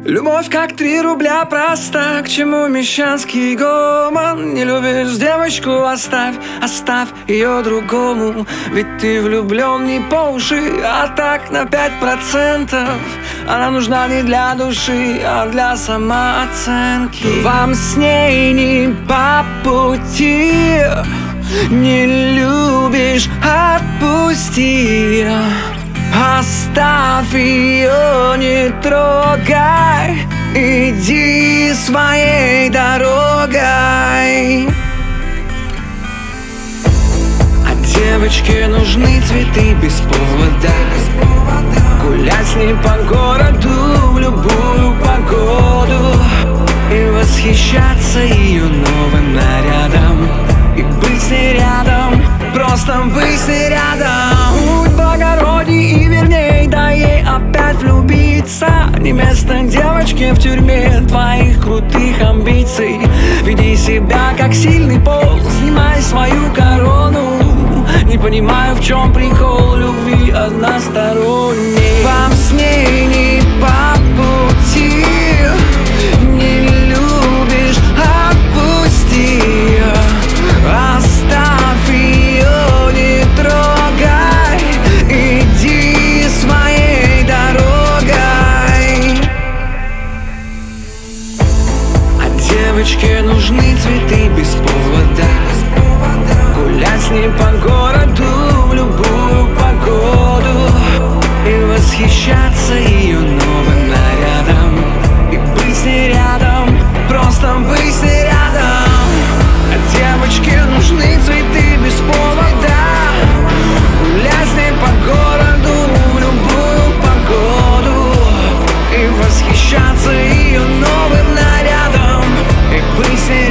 Любовь как 3 рубля проста, к чему мещанский гомон? Не любишь девочку, оставь ее другому. Ведь ты влюблен не по уши, а так на 5%. Она нужна не для души, а для самооценки. Вам с ней не по пути, не любишь, отпусти. Оставь ее, не трогай, иди своей дорогой. А девочке нужны цветы без повода, гулять с ней по городу в любую погоду и восхищаться ее новым нарядом, и быть с ней рядом, просто быть с ней рядом. Будь благородней и верней, да ей опять влюбиться. Не место девочке в тюрьме твоих крутых амбиций. Веди себя как сильный пол, снимай свою корону. Не понимаю, в чем прикол любви односторонней. Вам с ней не по пути, не любишь, отпусти. Оставь ее, не трогай, иди своей дорогой. А девочке нужны цветы без повода, гулять с ней по городу в любую погоду и восхищаться ее новым нарядом, и быть с ней рядом, просто быть с ней рядом. А девочке нужны цветы без повода, гулять с ней по городу в любую погоду и восхищаться ее новым нарядом, и быть с ней